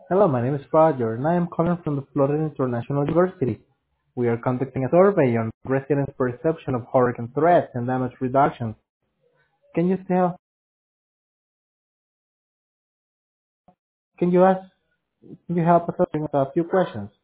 Hello, my name is Roger, and I am calling from the Florida International University. We are conducting a survey on residents' perception of hurricane threats and damage reduction. Can you tell? Can you ask? Can you help us with a few questions?